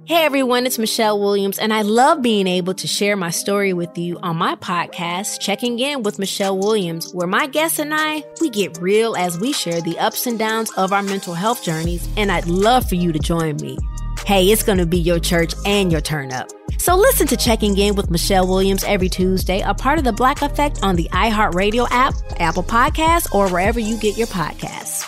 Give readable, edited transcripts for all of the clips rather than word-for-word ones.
Hey everyone, it's Michelle Williams, and I love being able to share my story with you on my podcast, Checking In with Michelle Williams, where my guests and I, we get real as we share the ups and downs of our mental health journeys, and I'd love for you to join me. Hey, it's going to be your church and your turn up. So listen to Checking In with Michelle Williams every Tuesday, a part of the Black Effect on the iHeartRadio app, Apple Podcasts, or wherever you get your podcasts.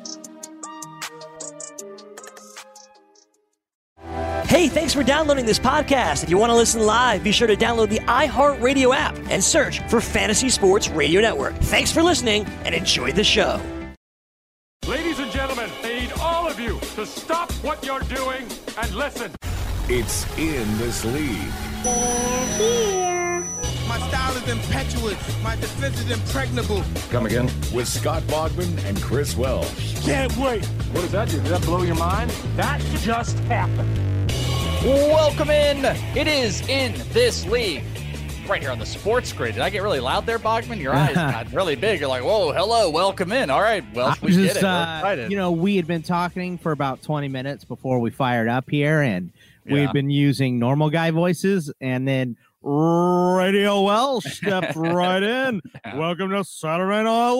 Hey, thanks for downloading this podcast. If you want to listen live, be sure to download the iHeartRadio app and search for Fantasy Sports Radio Network. Thanks for listening and enjoy the show. Ladies and gentlemen, I need all of you to stop what you're doing and listen. It's In This League. They're here. My style is impetuous. My defense is impregnable. Come again? With Scott Bogman and Chris Welsh. Can't wait. What does that do? Did that blow your mind? That just happened. Welcome in. It is In This League. Right here on the Sports Grid. Did I get really loud there, Bogman? Your eyes got really big. You're like, whoa, hello, welcome in. All right, well, we did it. We're excited. You know, we had been talking for about 20 minutes before we fired up here, and we had been using normal guy voices, and then Radio Welsh stepped right in. Welcome to Saturday Night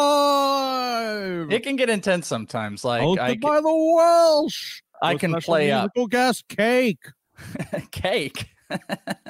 Live. It can get intense sometimes. Like hosted by the Welsh. I can play up. Guest Cake. Cake. All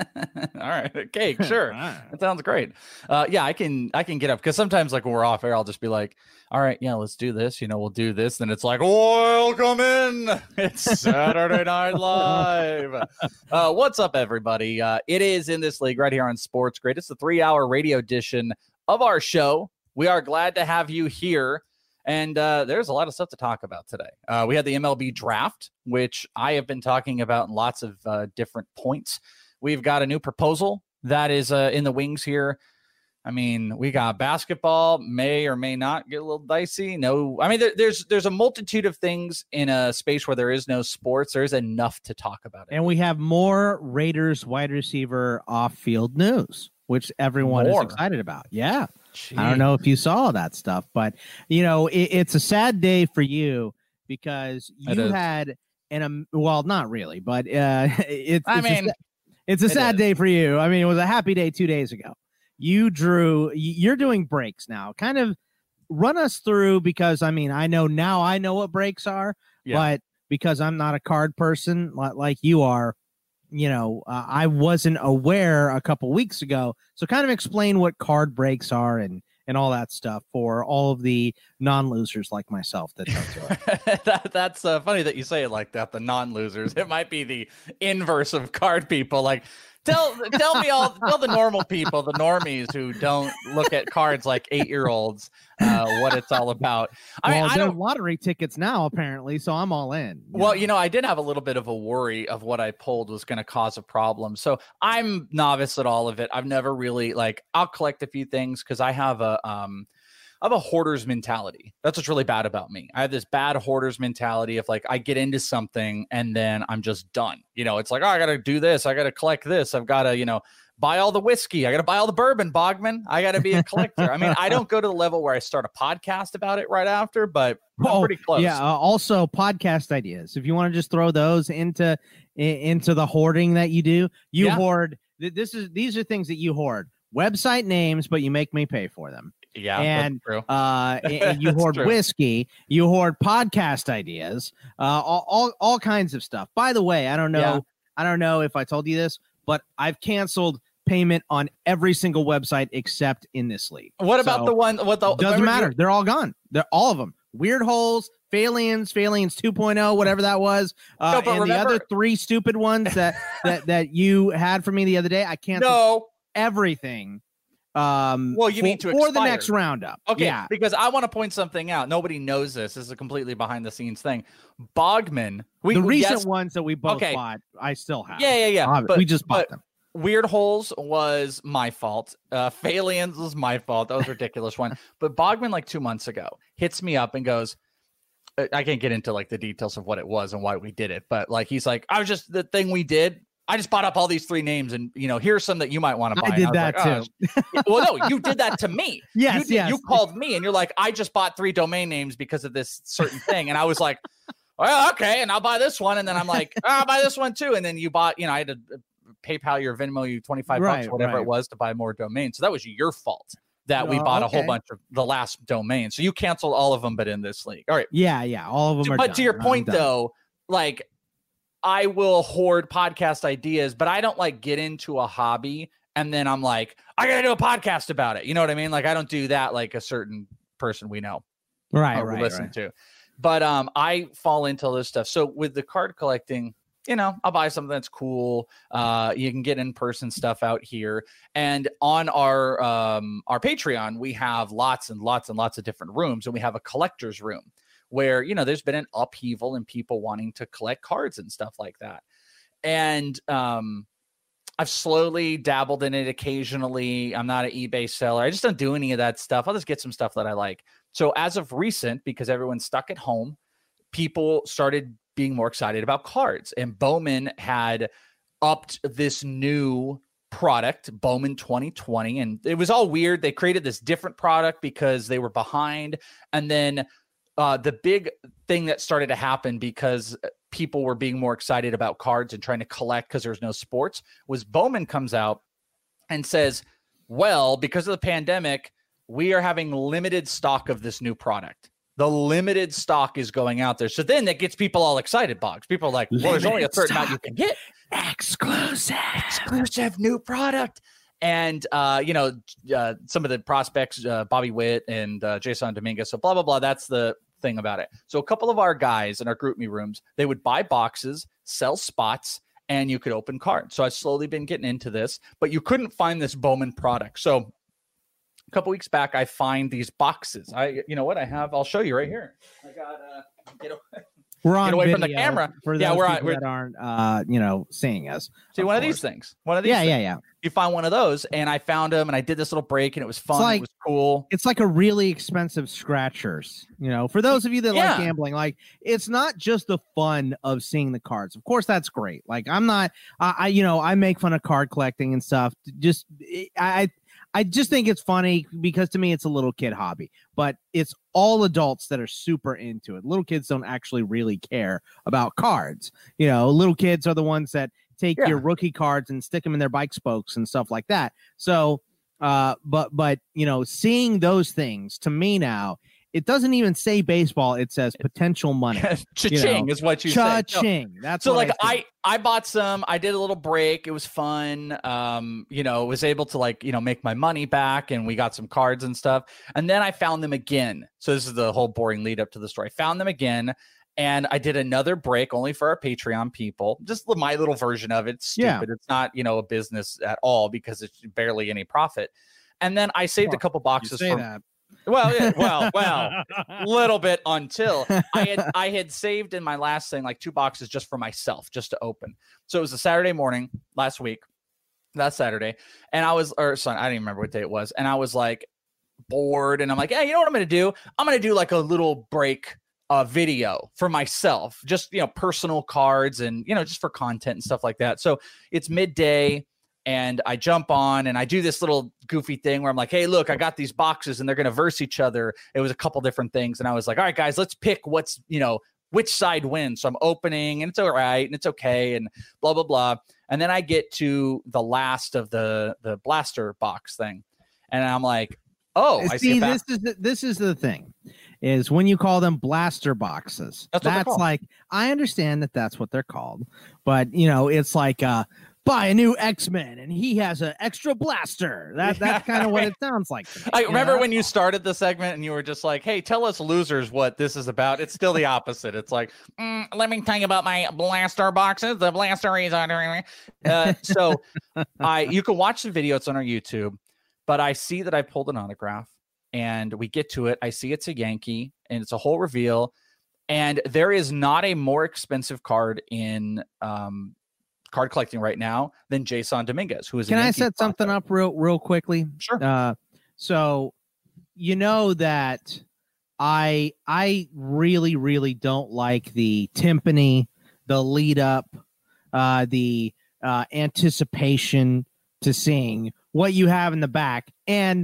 right, cake. Sure, that sounds great. Yeah, I can get up because sometimes, like when we're off air, I'll just be like, "All right, yeah, let's do this." You know, we'll do this. Then it's like, "Welcome in. It's Saturday Night Live." What's up, everybody? It is In This League right here on Sports Grid. It's the 3-hour radio edition of our show. We are glad to have you here. And there's a lot of stuff to talk about today. We had the MLB draft, which I have been talking about in lots of different points. We've got a new proposal that is in the wings here. I mean, we got basketball, may or may not get a little dicey. No, I mean, there's a multitude of things in a space where there is no sports. There's enough to talk about. And we have more Raiders wide receiver off-field news, which everyone is excited about. Yeah. Jeez. I don't know if you saw that stuff, but, you know, it's a sad day for you because you had well, not really, but it's a sad day for you. I mean, it was a happy day 2 days ago. You're doing breaks now. Kind of run us through because, I mean, I know what breaks are, but because I'm not a card person like you are, you know, I wasn't aware a couple weeks ago. So kind of explain what card breaks are and all that stuff for all of the non-losers like myself that don't do it. That's funny that you say it like that, the non-losers. It might be the inverse of card people. Like, tell the normal people, the normies who don't look at cards like 8-year-olds, what it's all about. I don't lottery tickets now, apparently, so I'm all in. Well, you know, I did have a little bit of a worry of what I pulled was going to cause a problem. So I'm novice at all of it. I've never really I'll collect a few things because I have a hoarder's mentality. That's what's really bad about me. I have this bad hoarder's mentality of I get into something and then I'm just done. You know, it's like, oh, I got to do this. I got to collect this. I've got to, buy all the whiskey. I got to buy all the bourbon, Bogman. I got to be a collector. I mean, I don't go to the level where I start a podcast about it right after, but I'm pretty close. Yeah. Also podcast ideas. If you want to just throw those into the hoarding that you do, hoard. These are things that you hoard. Website names, but you make me pay for them. Yeah, and that's true. And you hoard whiskey, you hoard podcast ideas, all kinds of stuff. By the way, I don't know if I told you this, but I've canceled payment on every single website except In This League. What about the one? Doesn't matter. They're all gone. They're all of them. Weird Holes, Phalians 2.0, whatever that was, and the other 3 stupid ones that you had for me the other day. I canceled everything. Well, you need to for the next roundup. Okay, yeah. Because I want to point something out. Nobody knows this. This is a completely behind the scenes thing. Bogman, the recent ones that we both bought, I still have. Yeah. But we just bought them. Weird Holes was my fault. Phalians was my fault. That was a ridiculous one. But Bogman, 2 months ago, hits me up and goes, I can't get into the details of what it was and why we did it, but he's like, I was just the thing we did. I just bought up all these 3 names and, here's some that you might want to buy. I did that too. Well, no, you did that to me. Yes. You called me and you're like, I just bought 3 domain names because of this certain thing. And I was like, well, okay, and I'll buy this one. And then I'm like, I'll buy this one too. And then you bought, I had to PayPal your Venmo you $25, whatever it was, to buy more domains. So that was your fault that we bought a whole bunch of the last domain. So you canceled all of them, but in this league. All right. Yeah. All of them are But done. to your point, though, like, I will hoard podcast ideas, but I don't like get into a hobby and then I'm like, I gotta do a podcast about it. You know what I mean? Like, I don't do that like a certain person we know. Right. Listen to. But I fall into this stuff. So with the card collecting, I'll buy something that's cool. You can get in-person stuff out here. And on our Patreon, we have lots and lots and lots of different rooms, and we have a collector's room where, there's been an upheaval in people wanting to collect cards and stuff like that. And I've slowly dabbled in it occasionally. I'm not an eBay seller. I just don't do any of that stuff. I'll just get some stuff that I like. So as of recent, because everyone's stuck at home, people started being more excited about cards. And Bowman had upped this new product, Bowman 2020. And it was all weird. They created this different product because they were behind. And then the big thing that started to happen because people were being more excited about cards and trying to collect because there's no sports was Bowman comes out and says, well, because of the pandemic, we are having limited stock of this new product. The limited stock is going out there. So then that gets people all excited, Boggs. People are like, well, there's only a certain amount you can get. Exclusive new product. And, some of the prospects, Bobby Witt and Jason Dominguez. So blah, blah, blah. That's the thing about it. So a couple of our guys in our group me rooms, they would buy boxes, sell spots, and you could open cards. So I've slowly been getting into this, but you couldn't find this Bowman product. So a couple weeks back, I find these boxes. I'll show you right here. I got we're on get away video from the camera. For those that aren't seeing us. See, one of these things. Yeah. You find one of those, and I found them, and I did this little break, and it was fun. It was cool. It's like a really expensive scratchers. For those of you that like gambling, like it's not just the fun of seeing the cards. Of course, that's great. Like I'm not, I make fun of card collecting and stuff. I just think it's funny because to me it's a little kid hobby, but it's all adults that are super into it. Little kids don't actually really care about cards. Little kids are the ones that take your rookie cards and stick them in their bike spokes and stuff like that. So, but seeing those things to me now, it doesn't even say baseball. It says potential money. Cha-ching is what you say. Cha-ching. That's so what I bought some. I did a little break. It was fun. Was able to make my money back, and we got some cards and stuff. And then I found them again. So this is the whole boring lead up to the story. I found them again, and I did another break only for our Patreon people. Just my little version of it. It's stupid. Yeah. It's not a business at all because it's barely any profit. And then I saved a couple boxes. That. Well, little bit until I had saved in my last thing like 2 boxes just for myself, just to open. So it was a Saturday morning last week, that Saturday, and I don't even remember what day it was, and I was like bored, and I'm like, yeah, you know what I'm gonna do? I'm gonna do like a little break video for myself, just personal cards and just for content and stuff like that. So it's midday. And I jump on and I do this little goofy thing where I'm like, hey, look, I got these boxes and they're going to verse each other. It was a couple different things. And I was like, all right, guys, let's pick which side wins. So I'm opening and it's all right. And it's okay. And blah, blah, blah. And then I get to the last of the blaster box thing. And I'm like, oh, I see. This is the thing is when you call them blaster boxes, that's like, I understand that that's what they're called, but it's like, buy a new X-Men and he has an extra blaster. That's kind of what it sounds like. I remember when you started the segment and you were just like, hey, tell us losers what this is about. It's still the opposite. It's like, let me tell you about my blaster boxes. The blaster is on. So you can watch the video. It's on our YouTube, but I see that I pulled an autograph and we get to it. I see it's a Yankee and it's a whole reveal. And there is not a more expensive card in card collecting right now than Jason Dominguez, who is. Can I set something up real quickly? Sure. So that I really, really don't like the timpani, the lead up, the anticipation to seeing what you have in the back. And,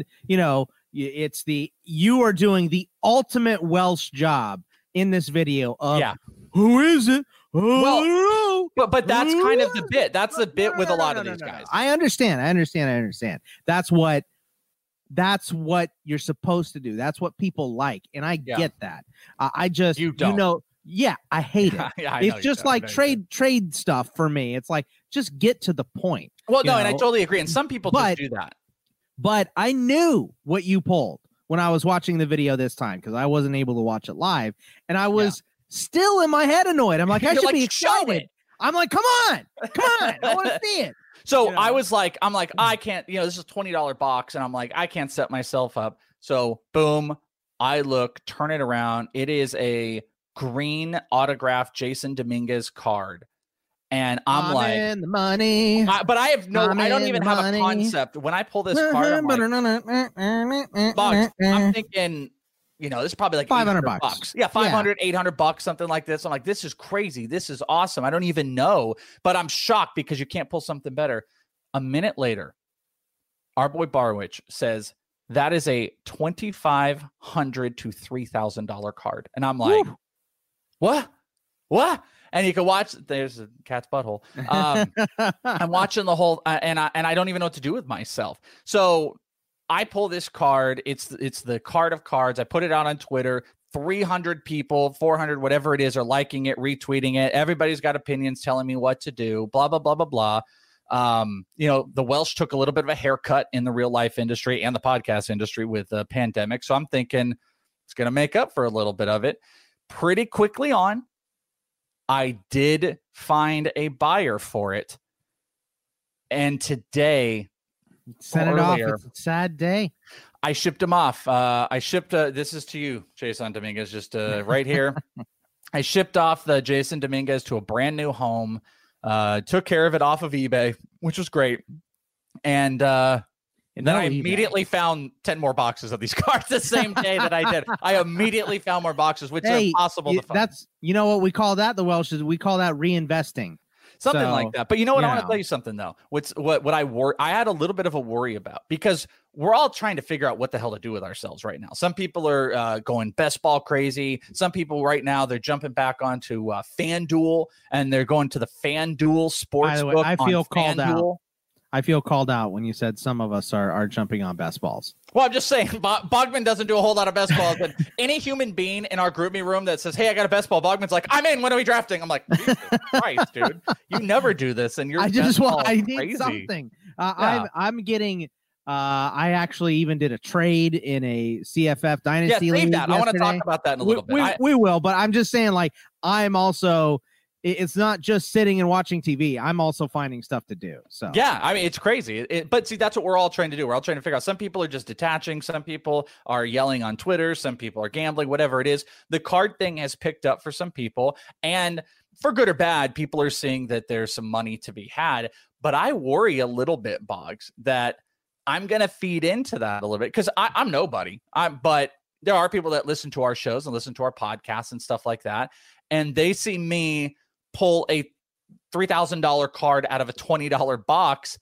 you are doing the ultimate Welsh job in this video of who is it? Well, but that's kind of the bit. That's the bit with a lot of these guys. I understand. That's what you're supposed to do. That's what people like, and I get that. I just you don't. I hate it. It's just like trade stuff for me. It's like just get to the point. Well, no, and I totally agree. And some people just do that. But I knew what you pulled when I was watching the video this time because I wasn't able to watch it live, and I was still in my head annoyed. I'm like, I should be excited. I'm like, come on, I want to see it. So I was like, I can't, this is a $20 box. And I'm like, I can't set myself up. So boom, I look, turn it around. It is a green autographed Jason Dominguez card. And I'm like, the money. But I have I don't even have a concept. When I pull this card, I'm like, bucks. I'm thinking, this is probably like $500. Yeah, $500, $800, something like this. I'm like, this is crazy. This is awesome. I don't even know, but I'm shocked because you can't pull something better. A minute later, our boy Barwich says that is a $2,500 to $3,000 card, and I'm like, what? And you can watch. There's a cat's butthole. I'm watching the whole, and I don't even know what to do with myself. So I pull this card. It's the card of cards. I put it out on Twitter. 300 people, 400, whatever it is, are liking it, retweeting it. Everybody's got opinions telling me what to do. Blah blah blah blah blah. The Welsh took a little bit of a haircut in the real life industry and the podcast industry with the pandemic. So I'm thinking it's going to make up for a little bit of it. Pretty quickly on, I did find a buyer for it, and today. Send it off. It's a sad day. I shipped them off. This is to you, Jason Dominguez, just right here. I shipped off the Jason Dominguez to a brand new home. Took care of it off of eBay, which was great. And then I immediately found 10 more boxes of these cards the same day that I did. I immediately found more boxes, which are impossible to find. That's, what we call that, the Welsh, we call that reinvesting. Something like that. But you know what? I want to tell you something, though. What I had a little bit of a worry about, because we're all trying to figure out what the hell to do with ourselves right now. Some people are going best ball crazy. Some people right now, they're jumping back onto FanDuel, and they're going to the FanDuel sportsbook. By the way, I feel called out. I feel called out when you said some of us are jumping on best balls. Well, I'm just saying, Bogman doesn't do a whole lot of best balls. But any human being in our GroupMe room that says, hey, I got a best ball, Bogman's like, I'm in. When are we drafting? I'm like, Jesus Christ, dude. You never do this. And I need crazy. Something. I'm getting, I actually even did a trade in a CFF Dynasty League. That. I want to talk about that in a little bit. We will, but I'm just saying, like, I'm also... It's not just sitting and watching TV. I'm also finding stuff to do. So yeah, I mean, it's crazy. But see, that's what we're all trying to do. We're all trying to figure out. Some people are just detaching. Some people are yelling on Twitter. Some people are gambling. Whatever it is, the card thing has picked up for some people, and for good or bad, people are seeing that there's some money to be had. But I worry a little bit, Boggs, that I'm going to feed into that a little bit because I'm nobody. But there are people that listen to our shows and listen to our podcasts and stuff like that, and they see me pull a $3,000 card out of a $20 box.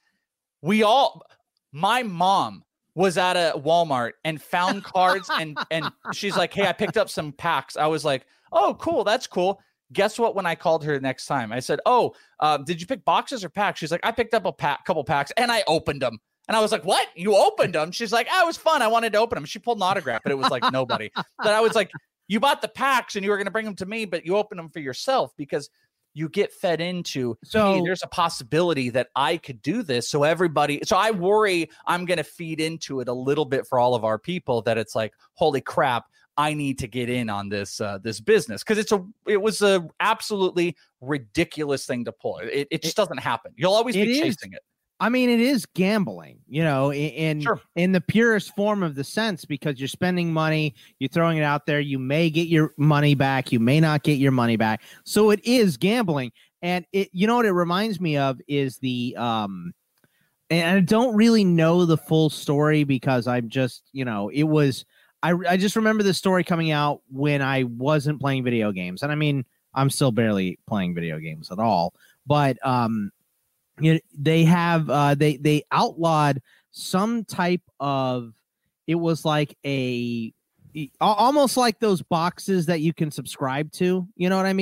My mom was at a Walmart and found cards and she's like, hey, I picked up some packs. I was like, oh, cool. That's cool. Guess what? When I called her next time, I said, did you pick boxes or packs? She's like, I picked up a couple packs and I opened them. And I was like, what? You opened them? She's like, it was fun. I wanted to open them. She pulled an autograph, but it was like nobody. But I was like, you bought the packs and you were going to bring them to me, but you opened them for yourself because you get fed into, hey, there's a possibility that I could do this. So I worry I'm going to feed into it a little bit for all of our people that it's like, holy crap, I need to get in on this business. Cause it was a absolutely ridiculous thing to pull. It just doesn't happen. You'll always be chasing it. I mean, it is gambling, in the purest form of the sense, because you're spending money, you're throwing it out there. You may get your money back. You may not get your money back. So it is gambling. And what it reminds me of is and I don't really know the full story because I'm just, I just remember the story coming out when I wasn't playing video games. And I mean, I'm still barely playing video games at all, but, they have they outlawed some type of, it was like almost like those boxes that you can subscribe to, you know what I mean?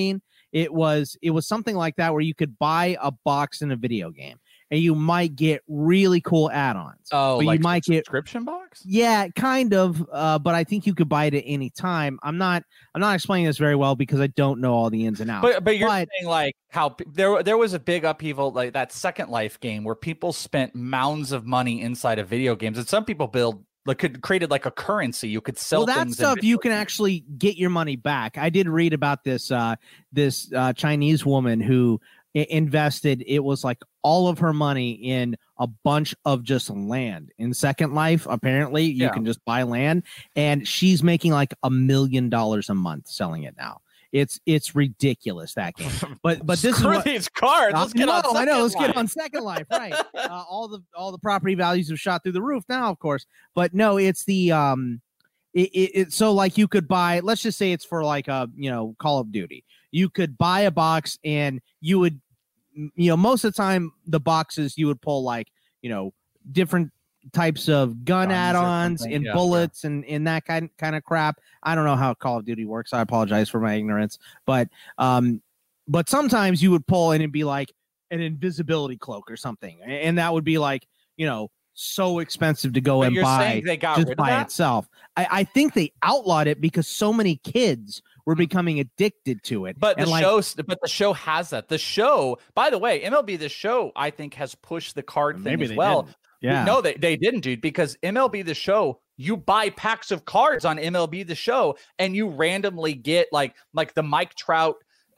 it was something like that where you could buy a box in a video game and you might get really cool add-ons. Oh, but like you might get subscription box? Yeah, kind of. But I think you could buy it at any time. I'm not explaining this very well because I don't know all the ins and outs. But you're saying like how there was a big upheaval, like that Second Life game where people spent mounds of money inside of video games, and some people created like a currency. You could sell that things stuff. You can actually get your money back. I did read about this Chinese woman who invested, it was like all of her money in a bunch of just land in Second Life. Apparently you can just buy land, and she's making like $1 million a month selling it now. It's ridiculous, that game. But this is these cards. Let's get on Second Life, right? All the property values have shot through the roof now, of course. But no, it's the so like you could buy, let's just say it's for like Call of Duty. You could buy a box and you would, most of the time the boxes you would pull like, different types of gun add-ons and bullets and that kind of crap. I don't know how Call of Duty works. I apologize for my ignorance, but sometimes you would pull and it'd be like an invisibility cloak or something. And that would be like, so expensive to go and buy just by itself. I think they outlawed it because so many kids were becoming addicted to it. But the show has that. The show, by the way, MLB The Show, I think, has pushed the card thing as well. Didn't. Yeah. No, they didn't, dude, because MLB The Show, you buy packs of cards on MLB The Show and you randomly get like the Mike Trout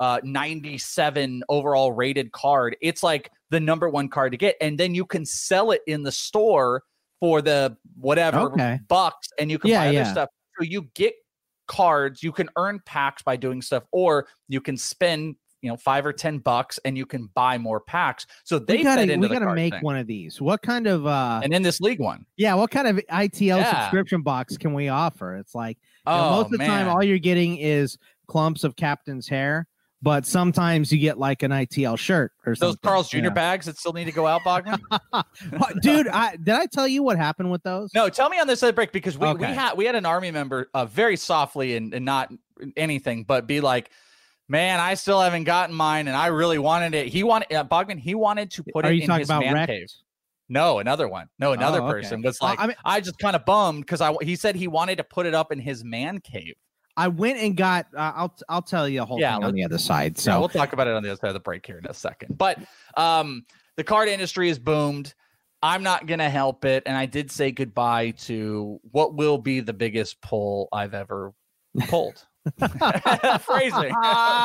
97 overall rated card. It's like the number one card to get, and then you can sell it in the store for the whatever bucks, and you can buy other stuff. So you get cards, you can earn packs by doing stuff, or you can spend $5 or $10 and you can buy more packs. So we gotta make one of these. What kind of and in this league one, what kind of ITL subscription box can we offer? It's like most of the time all you're getting is clumps of captain's hair. But sometimes you get like an ITL shirt or something. Those Carl's Jr. bags that still need to go out, Bogman? Dude, did I tell you what happened with those? No, tell me on this other break, because we had an Army member very softly and not anything, but be like, man, I still haven't gotten mine, and I really wanted it. Bogman, he wanted to put it in his man cave. No, another one. No, another person was like, I just kind of bummed because he said he wanted to put it up in his man cave. I went and got. I'll tell you the whole thing on the other side. So we'll talk about it on the other side of the break here in a second. But the card industry has boomed. I'm not gonna help it, and I did say goodbye to what will be the biggest pull I've ever pulled. Phrasing.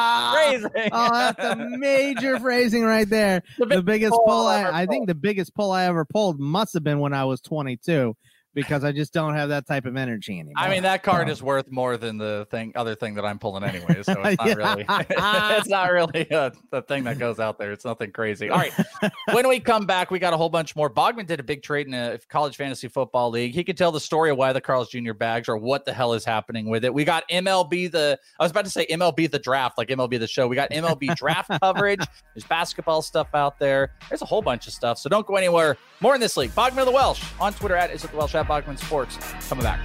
Oh, that's a major phrasing right there. The biggest pull. I think the biggest pull I ever pulled must have been when I was 22. Because I just don't have that type of energy anymore. I mean, that card is worth more than the other thing that I'm pulling anyway. So it's not really, it's not really the thing that goes out there. It's nothing crazy. All right. When we come back, we got a whole bunch more. Bogman did a big trade in a college fantasy football league. He could tell the story of why the Carl's Jr. bags or what the hell is happening with it. We got MLB I was about to say MLB the draft, like MLB the show. We got MLB draft coverage. There's basketball stuff out there. There's a whole bunch of stuff. So don't go anywhere. More in this league. Bogman of the Welsh on Twitter at @IsItTheWelsh at Bogman Sports. Coming back.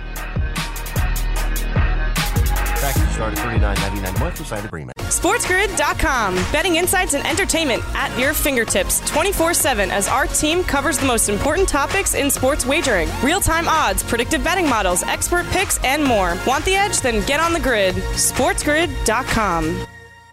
Package start at $39.99 month with site agreement. SportsGrid.com. Betting insights and entertainment at your fingertips 24/7 as our team covers the most important topics in sports wagering. Real-time odds, predictive betting models, expert picks, and more. Want the edge? Then get on the grid. SportsGrid.com.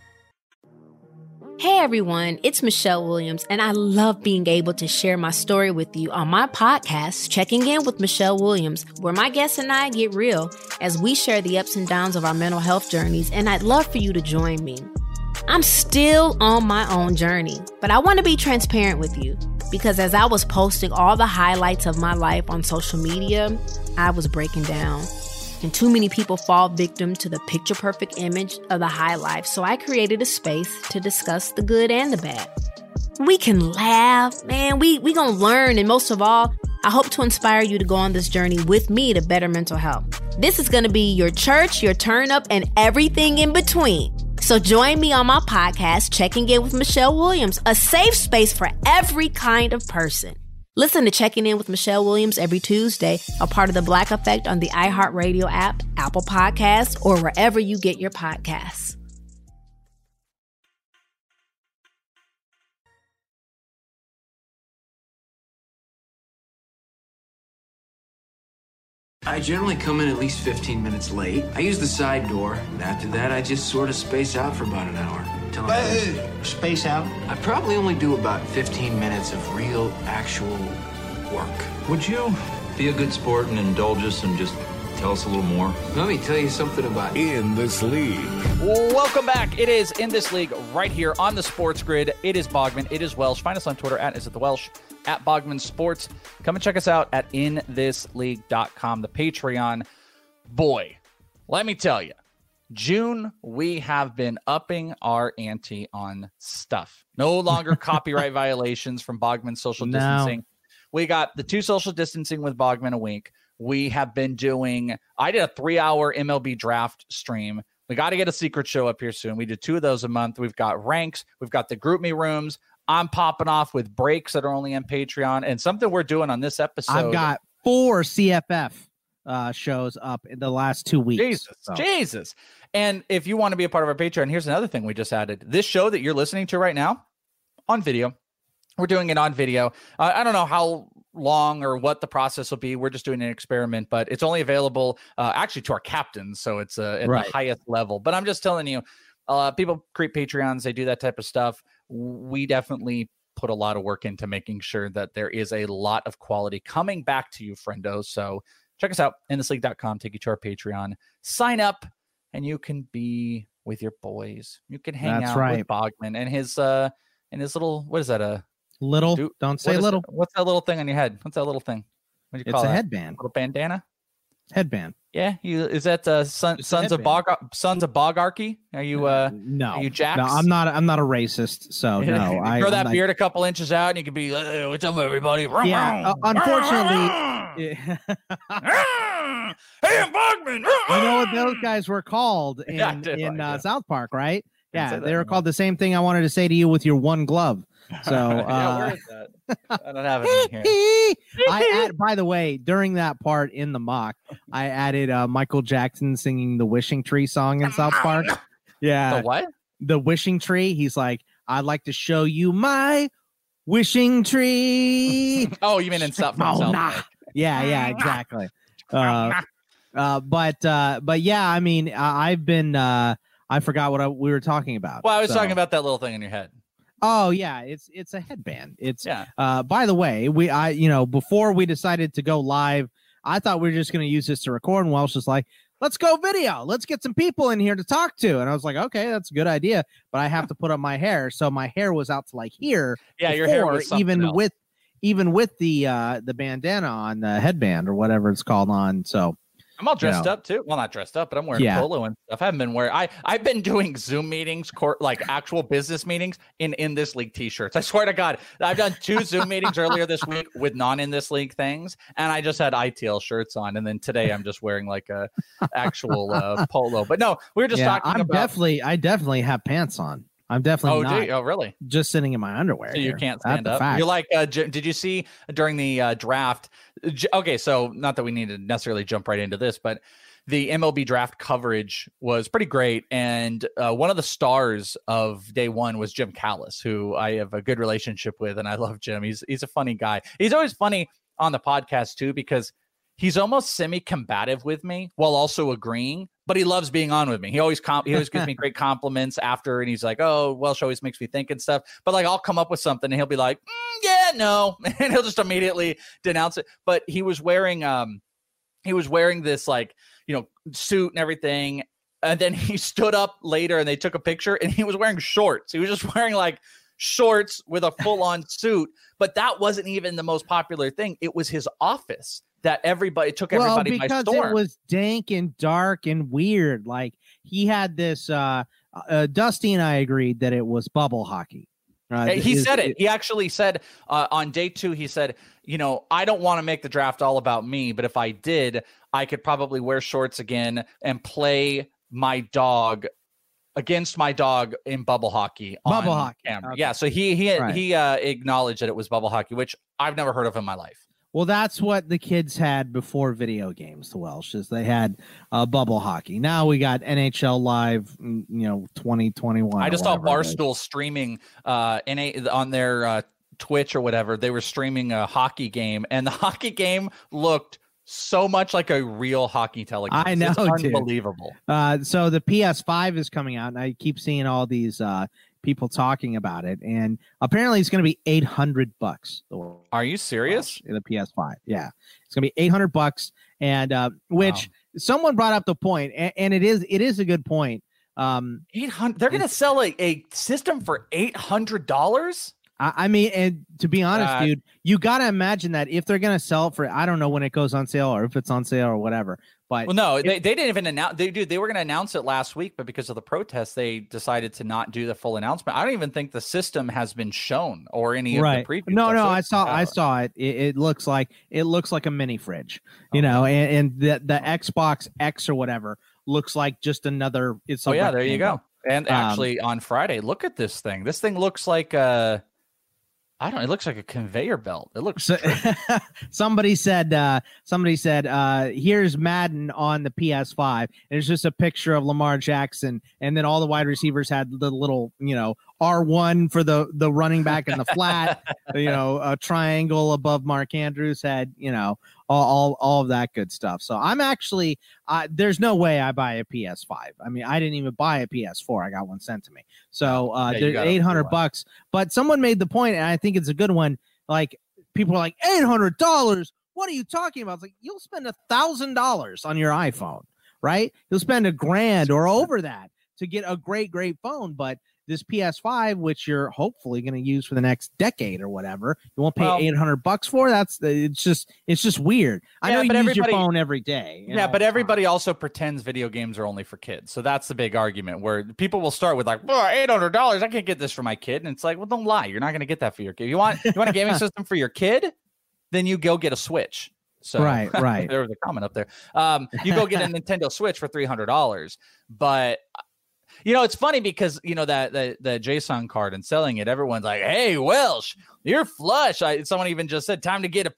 Hey everyone, it's Michelle Williams, and I love being able to share my story with you on my podcast, Checking In with Michelle Williams, where my guests and I get real as we share the ups and downs of our mental health journeys, and I'd love for you to join me. I'm still on my own journey, but I want to be transparent with you because as I was posting all the highlights of my life on social media, I was breaking down. And too many people fall victim to the picture-perfect image of the high life, so I created a space to discuss the good and the bad. We can laugh, man, we gonna learn, and most of all, I hope to inspire you to go on this journey with me to better mental health. This is gonna be your church, your turn-up, and everything in between. So join me on my podcast, Checking In with Michelle Williams, a safe space for every kind of person. Listen to Checking In with Michelle Williams every Tuesday, a part of the Black Effect on the iHeartRadio app, Apple Podcasts, or wherever you get your podcasts. I generally come in at least 15 minutes late. I use the side door, and after that, I just sort of space out for about an hour. Space out? I probably only do about 15 minutes of real, actual work. Would you be a good sport and indulge us and just tell us a little more? Let me tell you something about In This League. Welcome back. It is In This League right here on the Sports Grid. It is Bogman. It is Welsh. Find us on Twitter at @IsItTheWelsh, at Bogman Sports. Come and check us out at inthisleague.com, the Patreon. Boy, let me tell you, June, we have been upping our ante on stuff. No longer copyright violations from Bogman's social distancing. We got the 2 social distancing with Bogman a week. We have been doing, I did a 3-hour MLB draft stream. We got to get a secret show up here soon. We did 2 of those a month. We've got ranks. We've got the Group Me rooms. I'm popping off with breaks that are only on Patreon. And something we're doing on this episode. I've got 4 CFF shows up in the last 2 weeks. Jesus. And if you want to be a part of our Patreon, here's another thing we just added. This show that you're listening to right now on video. We're doing it on video. I don't know how long or what the process will be. We're just doing an experiment, but it's only available actually to our captains. So it's at the highest level. But I'm just telling you, people create Patreons. They do that type of stuff. We definitely put a lot of work into making sure that there is a lot of quality coming back to you, friendos. So check us out, inthisleague.com, take you to our Patreon, sign up, and you can be with your boys. You can hang out with Bogman and his little, what is that? Don't say little. What's that little thing on your head? What's that little thing? What do you call it's a that? Headband. Little bandana? Headband. Yeah. Is that Sons of Bogarchy? Are you no. Are you Jax? No, I'm not a racist, so no. I grow that beard a couple inches out and you can be what's up, everybody? Yeah, unfortunately. Hey, I'm Bogman. You know what those guys were called in South Park, right? Yeah, they were called the same thing I wanted to say to you with your one glove. So where is that? I don't have it in here. By the way, during that part in the mock, I added Michael Jackson singing the Wishing Tree song in South Park. Yeah. The what? The Wishing Tree. He's like, I'd like to show you my wishing tree. Oh, you mean in South Park? Yeah, exactly. But yeah, I mean, I've been I forgot what we were talking about. Well, I was talking about that little thing in your head. Oh yeah, it's a headband. It's by the way, before we decided to go live, I thought we were just going to use this to record, and Welsh was like, let's go video. Let's get some people in here to talk to. And I was like, okay, that's a good idea, but I have to put up my hair. So my hair was out to like here. Yeah, your hair was even else. with the bandana on, the headband or whatever it's called on. So I'm all dressed up too. Well, not dressed up, but I'm wearing polo and stuff. I haven't been wearing. I've been doing Zoom meetings, like actual business meetings in this league t-shirts. I swear to God, I've done 2 Zoom meetings earlier this week with non-in this league things, and I just had ITL shirts on. And then today I'm just wearing like a actual polo. But no, we were just talking about. I definitely have pants on. I'm definitely not. Oh, really? Just sitting in my underwear. So you can't stand up. You're like, did you see during the draft? Okay, so not that we need to necessarily jump right into this, but the MLB draft coverage was pretty great. And one of the stars of day one was Jim Callis, who I have a good relationship with, and I love Jim. He's a funny guy. He's always funny on the podcast too, because he's almost semi-combative with me while also agreeing, but he loves being on with me. He always gives me great compliments after, and he's like, oh, Welsh always makes me think and stuff. But like, I'll come up with something and he'll be like, yeah, no. And he'll just immediately denounce it. But he was wearing this like, suit and everything. And then he stood up later and they took a picture and he was wearing shorts. He was just wearing like shorts with a full-on suit. But that wasn't even the most popular thing. It was his office that everybody took everybody by storm. Because it was dank and dark and weird. Like he had this, Dusty and I agreed that it was bubble hockey. He said it. He actually said on day 2, he said, I don't want to make the draft all about me, but if I did, I could probably wear shorts again and play my dog against my dog in bubble hockey. Bubble hockey. Camera. Okay. Yeah. So he acknowledged that it was bubble hockey, which I've never heard of in my life. Well, that's what the kids had before video games, the Welsh, is they had bubble hockey. Now we got NHL Live, 2021. I just saw Barstool streaming on their Twitch or whatever. They were streaming a hockey game, and the hockey game looked so much like a real hockey telecast. I know, it's unbelievable. So the PS5 is coming out, and I keep seeing all these people talking about it, and apparently it's going to be $800. Are you serious? The PS5, yeah, it's going to be $800, and which someone brought up the point, and it is a good point. 800. They're going to sell a system for $800. I mean, and to be honest, dude, you got to imagine that if they're going to sell it for, I don't know when it goes on sale or if it's on sale or whatever. But well, no, they didn't even announce. They were going to announce it last week, but because of the protests, they decided to not do the full announcement. I don't even think the system has been shown or any of the previews. No, I saw it. It looks like a mini fridge, you know, and the Xbox X or whatever looks like just another. It's there you go. And actually, on Friday, look at this thing. This thing looks like it looks like a conveyor belt. It looks. Somebody said, here's Madden on the PS5. And it's just a picture of Lamar Jackson, and then all the wide receivers had the little, R1 for the running back in the flat, a triangle above Mark Andrews' head, all of that good stuff. So I'm actually, there's no way I buy a PS5. I mean, I didn't even buy a PS4. I got one sent to me. So there's $800. But someone made the point, and I think it's a good one. Like, people are like, $800. What are you talking about? It's like, you'll spend $1,000 on your iPhone, right? You'll spend $1,000 or over that to get a great phone. But this PS5, which you're hopefully going to use for the next decade or whatever, you won't pay $800 for. It's just weird. I know you use your phone every day. But everybody also pretends video games are only for kids. So that's the big argument where people will start with like, $800. I can't get this for my kid. And it's like, well, don't lie. You're not going to get that for your kid. You want a gaming system for your kid? Then you go get a Switch. So right. There was a comment up there. You go get a Nintendo Switch for $300, but. It's funny because, that the JSON card and selling it, everyone's like, hey, Welsh, you're flush. Someone even just said time to get a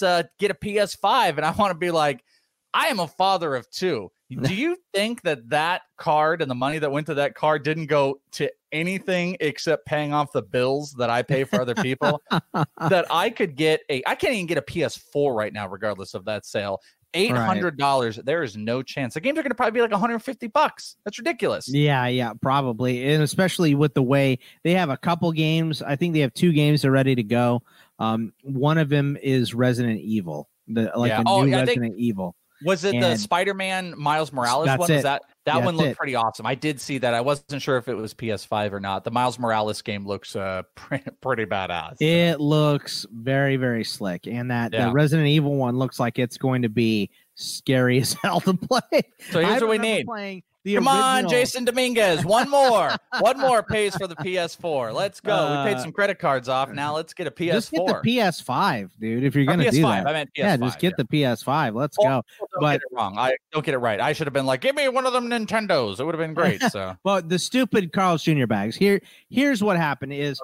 PS5. And I want to be like, I am a father of two. Do you think that card and the money that went to that card didn't go to anything except paying off the bills that I pay for other people? That I could I can't even get a PS4 right now, regardless of that sale. $800. There is no chance. The games are going to probably be like $150. That's ridiculous. Yeah, probably. And especially with the way they have a couple games. I think they have 2 games that are ready to go. One of them is Resident Evil. Resident Evil. Was it the Spider-Man Miles Morales one? Was that one looked pretty awesome. I did see that. I wasn't sure if it was PS5 or not. The Miles Morales game looks pretty badass. It looks very, very slick. And the Resident Evil one looks like it's going to be scary as hell to play. So here's what we need. Come on, Jason Dominguez. One more pays for the PS4. Let's go. We paid some credit cards off. Now let's get a PS4. Just get the PS5 dude. If you're going to do that, I meant PS5. Just get the PS5. Let's go. Don't get it wrong. I don't get it right. I should have been like, give me one of them Nintendos. It would have been great. So, well, the stupid Carl's Jr. bags. Here's what happened is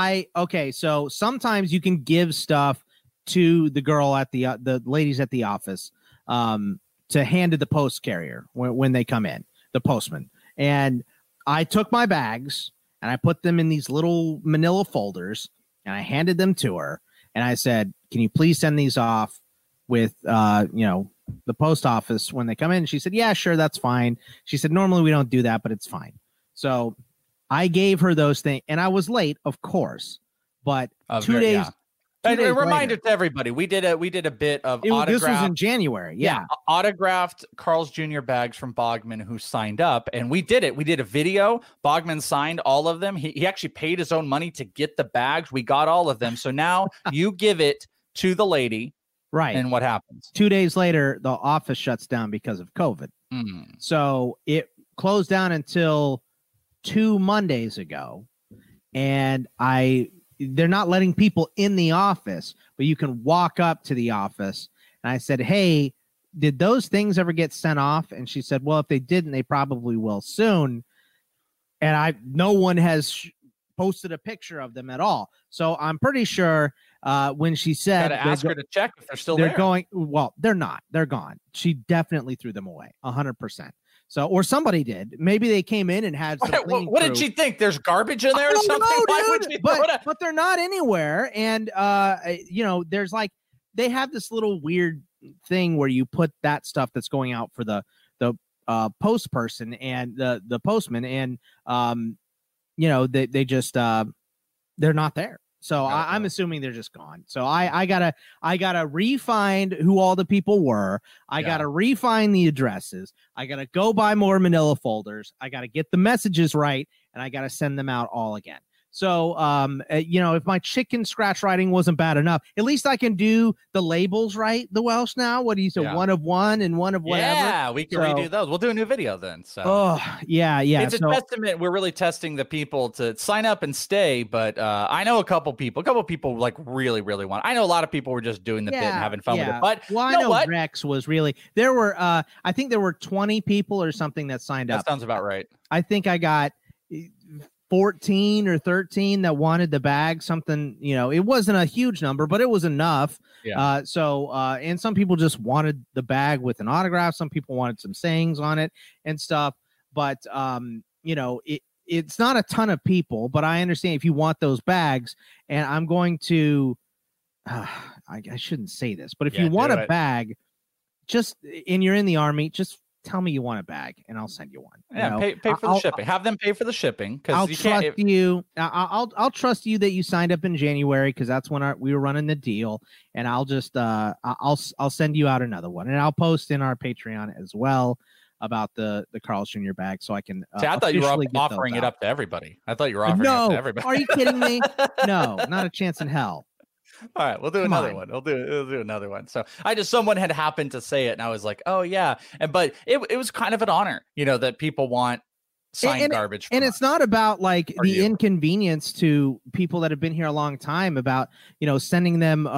so sometimes you can give stuff to the girl at the ladies at the office to hand to the post carrier when they come in. The postman. And I took my bags and I put them in these little manila folders and I handed them to her and I said, can you please send these off with the post office when they come in? And she said, yeah, sure, that's fine. She said, normally we don't do that, but it's fine. So I gave her those things and I was late, of course, but 2 days. Yeah. And a reminder to everybody, we did a bit of autographed. This was in January. Yeah. Autographed Carl's Jr. bags from Bogman who signed up. And we did it. We did a video. Bogman signed all of them. He actually paid his own money to get the bags. We got all of them. So now you give it to the lady. Right. And what happens? 2 days later, the office shuts down because of COVID. So it closed down until 2 Mondays ago. And they're not letting people in the office, but you can walk up to the office. And I said, hey, did those things ever get sent off? And she said, well, if they didn't, they probably will soon. And no one has posted a picture of them at all. So I'm pretty sure when she said, gotta ask her to check if they're still there. They're not. They're gone. She definitely threw them away 100%. So, or somebody did. Maybe they came in and had some what did she think? There's garbage in there or something? Why would she but they're not anywhere. And, there's they have this little weird thing where you put that stuff that's going out for the post person and the postman, and they just they're not there. So I'm assuming they're just gone. So I gotta re-find who all the people were. I gotta re-find the addresses. I gotta go buy more manila folders. I gotta get the messages right, and I gotta send them out all again. So, if my chicken scratch writing wasn't bad enough, at least I can do the labels right, the Welsh now. What do you say? Yeah. 1 of 1 and 1 of whatever. Yeah, we can redo those. We'll do a new video then. So. Oh, yeah. It's a testament. We're really testing the people to sign up and stay. But I know a couple people like really, really want. I know a lot of people were just doing the bit and having fun with it. But I know Rex was really, there were, I think there were 20 people or something that signed up. That sounds about right. I think I got 14 or 13 that wanted the bag, something, it wasn't a huge number, but it was enough. Yeah. And some people just wanted the bag with an autograph. Some people wanted some sayings on it and stuff. But, it's not a ton of people, but I understand if you want those bags, and I'm going to, I shouldn't say this, but if you want a bag, and you're in the Army, just tell me you want a bag and I'll send you one. Yeah, pay for the shipping. Have them pay for the shipping, because I'll trust you. I'll trust you that you signed up in January, because that's when we were running the deal. And I'll just I'll send you out another one, and I'll post in our Patreon as well about the Carl's Jr. bag, so I can. See, I thought you were offering it up to everybody. I thought you were offering it up to everybody. Are you kidding me? No, not a chance in hell. All right, we'll do another one. We'll do another one. So someone had happened to say it, and I was like, oh yeah. But it was kind of an honor, that people want signed garbage. And it's not about like the inconvenience to people that have been here a long time about, sending them,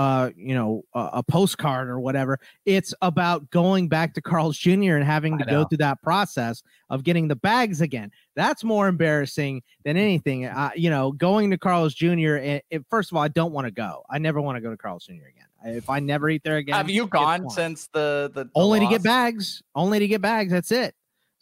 a postcard or whatever. It's about going back to Carl's Jr. and having to go through that process of getting the bags again. That's more embarrassing than anything. Going to Carl's Jr. First of all, I don't want to go. I never want to go to Carl's Jr. again. If I never eat there again. Have you gone since the only loss? To get bags? Only to get bags. That's it.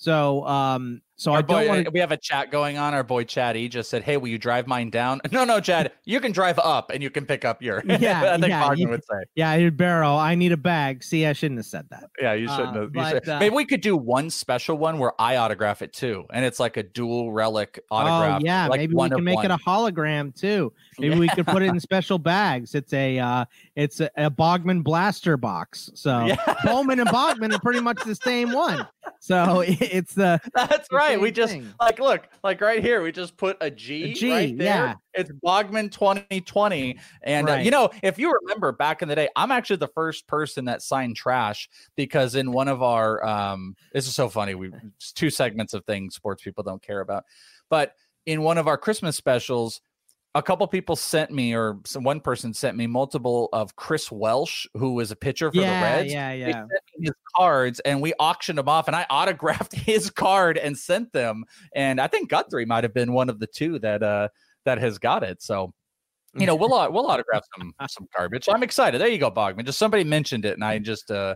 So, we have a chat going on. Our boy Chad E just said, "Hey, will you drive mine down?" No, Chad, you can drive up and you can pick up your. Yeah, I think Bogman would say. Yeah, Barrow, I need a bag. See, I shouldn't have said that. Yeah, you shouldn't have. Maybe we could do one special one where I autograph it too, and it's like a dual relic autograph. Oh yeah, like maybe we can make it a hologram too. Maybe we could put it in special bags. It's a Bogman blaster box. So Bowman and Bogman are pretty much the same one. So it's that's right. We just look right here. We just put a G right there. Yeah. It's Bogman 2020. And if you remember back in the day, I'm actually the first person that signed trash, because in one of our this is so funny. It's 2 segments of things sports people don't care about. But in one of our Christmas specials, a couple people sent me, or one person sent me multiple of Chris Welsh, who was a pitcher for the Reds. Yeah. They sent me his cards, and we auctioned them off, and I autographed his card and sent them. And I think Guthrie might have been one of the 2 that has got it. So, we'll autograph some garbage. I'm excited. There you go, Bogman. Just somebody mentioned it, and I just I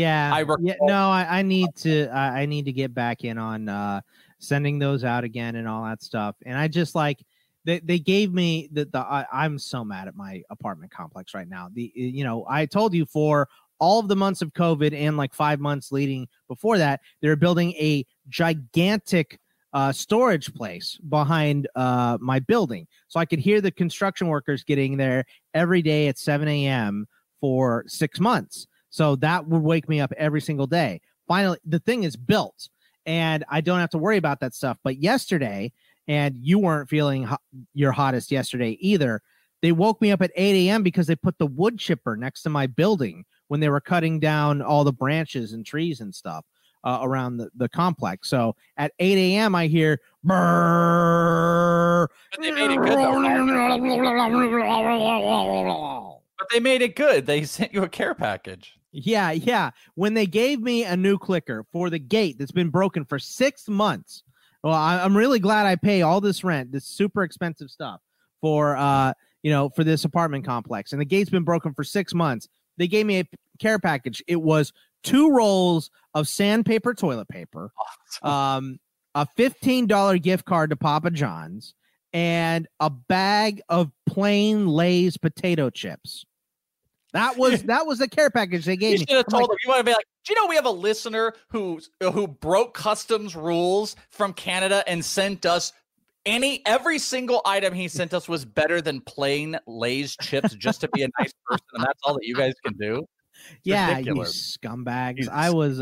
need to get back in on sending those out again and all that stuff. And I just like. They gave me I'm so mad at my apartment complex right now. I told you for all of the months of COVID and like 5 months leading before that, they're building a gigantic storage place behind my building. So I could hear the construction workers getting there every day at 7 a.m. for 6 months. So that would wake me up every single day. Finally, the thing is built and I don't have to worry about that stuff. But yesterday, and you weren't feeling your hottest yesterday either, they woke me up at 8 a.m. because they put the wood chipper next to my building when they were cutting down all the branches and trees and stuff around the complex. So at 8 a.m. I hear brrrr. But they made it good, though. But they made it good. They sent you a care package. Yeah. When they gave me a new clicker for the gate that's been broken for 6 months. Well, I'm really glad I pay all this rent, this super expensive stuff for for this apartment complex. And the gate's been broken for 6 months. They gave me a care package. It was 2 rolls of sandpaper toilet paper, a $15 gift card to Papa John's, and a bag of plain Lay's potato chips. That was the care package they gave me. You should have told them. You want to be like, do you know we have a listener who broke customs rules from Canada and sent us every single item he sent us was better than plain Lay's chips just to be a nice person, and that's all that you guys can do? It's ridiculous. You scumbags. I was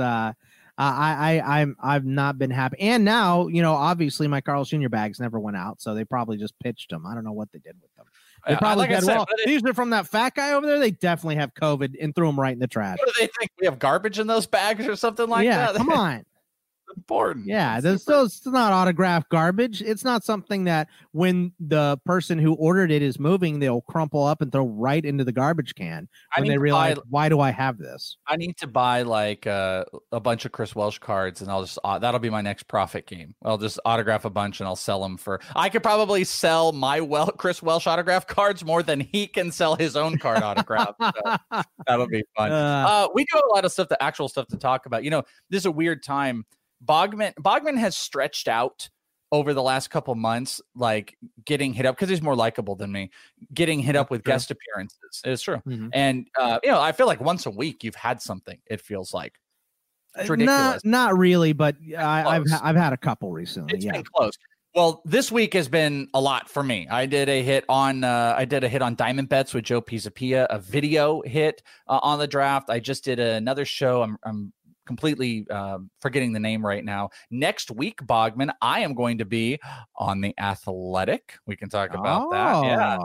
I've not been happy. And now, obviously my Carl's Jr. bags never went out, so they probably just pitched them. I don't know what they did with them. They probably said, these are from that fat guy over there. They definitely have COVID and threw them right in the trash. What do they think? We have garbage in those bags or something like that? Yeah, come on. Important. Yeah, it's not autographed garbage. It's not something that when the person who ordered it is moving, they'll crumple up and throw right into the garbage can when they realize, why do I have this? I need to buy like a bunch of Chris Welsh cards, and I'll just that'll be my next profit game. I'll just autograph a bunch and I'll sell them for. I could probably sell my Chris Welsh autograph cards more than he can sell his own card autograph. So that'll be fun. We do have a lot of actual stuff to talk about. This is a weird time. Bogman has stretched out over the last couple months, like getting hit up because he's more likable than me, getting hit up with guest appearances. It's true. Mm-hmm. And, I feel like once a week you've had something, it feels like. It's ridiculous. Not really, but I've had a couple recently. It's been close. Well, this week has been a lot for me. I did a hit on Diamond Bets with Joe Pisapia, a video hit on the draft. I just did another show. I'm completely forgetting the name right now. Next week, Bogman, I am going to be on The Athletic. We can talk about that. Yeah.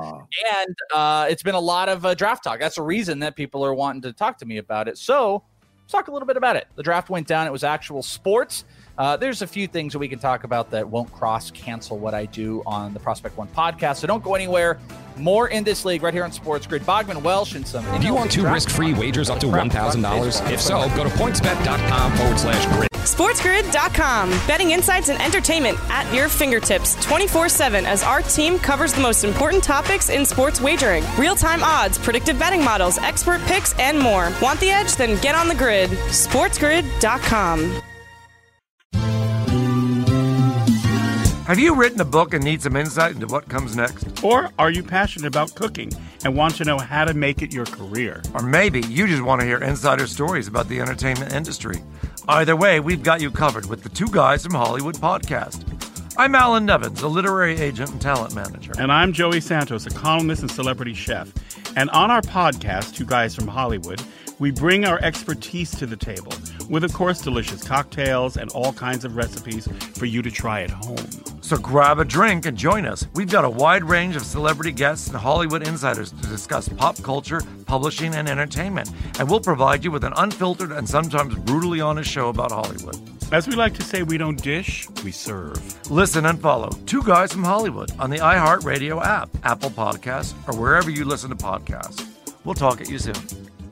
And it's been a lot of draft talk. That's a reason that people are wanting to talk to me about it. So let's talk a little bit about it. The draft went down. It was actual sports. There's a few things that we can talk about that won't cancel what I do on the Prospect One podcast. So don't go anywhere. More in this league right here on Sports Grid. Bogman, Welsh, and some. Do you want two risk-free wagers up to $1,000? If so, go to pointsbet.com/grid. SportsGrid.com. Betting insights and entertainment at your fingertips 24/7 as our team covers the most important topics in sports wagering. Real-time odds, predictive betting models, expert picks, and more. Want the edge? Then get on the grid. SportsGrid.com. Have you written a book and need some insight into what comes next? Or are you passionate about cooking and want to know how to make it your career? Or maybe you just want to hear insider stories about the entertainment industry. Either way, we've got you covered with the Two Guys from Hollywood podcast. I'm Alan Nevins, a literary agent and talent manager. And I'm Joey Santos, a columnist and celebrity chef. And on our podcast, Two Guys from Hollywood, we bring our expertise to the table with, of course, delicious cocktails and all kinds of recipes for you to try at home. So grab a drink and join us. We've got a wide range of celebrity guests and Hollywood insiders to discuss pop culture, publishing, and entertainment. And we'll provide you with an unfiltered and sometimes brutally honest show about Hollywood. As we like to say, we don't dish, we serve. Listen and follow Two Guys from Hollywood on the iHeartRadio app, Apple Podcasts, or wherever you listen to podcasts. We'll talk at you soon.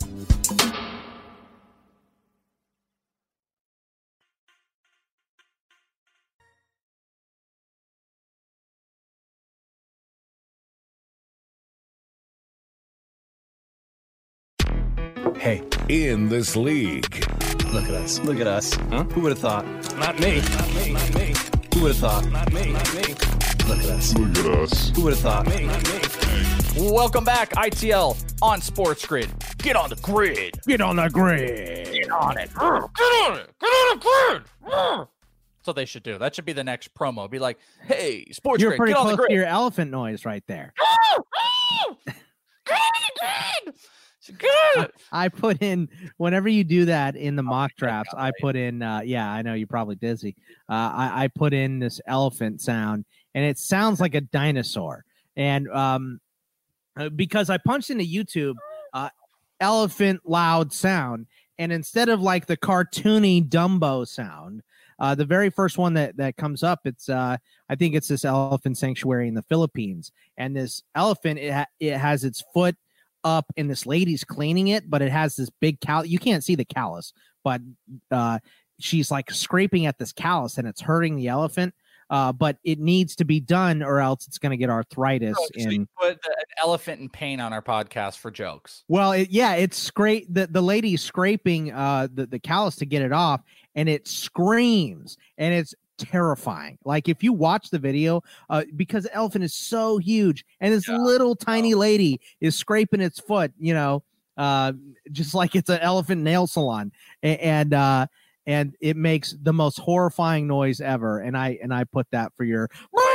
Hey, in this league. Look at us. Look at us. Huh? Who would have thought? Not me. Not me. Not me. Who would have thought? Not me. Not me. Look at us. Look at us. Who would have thought? Not me. Not me. Welcome back, ITL on Sports Grid. Get on the grid. Get on the grid. Get on it. Get on it. Get on the grid. That's what they should do. That should be the next promo. Be like, hey, Sports You're Grid, pretty get on close the grid. to your elephant noise right there. Get on the grid. Good. I put in, whenever you do that in the mock drafts, I put in, I know you're probably dizzy. I put in this elephant sound, and it sounds like a dinosaur. And because I punched into YouTube, elephant loud sound, and instead of like the cartoony Dumbo sound, the very first one that comes up, it's I think it's this elephant sanctuary in the Philippines, and this elephant it has its foot up and this lady's cleaning it, but it has this big callus. You can't see the callus, but she's like scraping at this callus and it's hurting the elephant. But it needs to be done or else it's going to get arthritis. So you put an elephant in pain on our podcast for jokes. Well, it's the lady's scraping the callus to get it off, and it screams, and it's terrifying. Like if you watch the video, because the elephant is so huge and this little tiny lady is scraping its foot, just like it's an elephant nail salon, and it makes the most horrifying noise ever. And I put that for your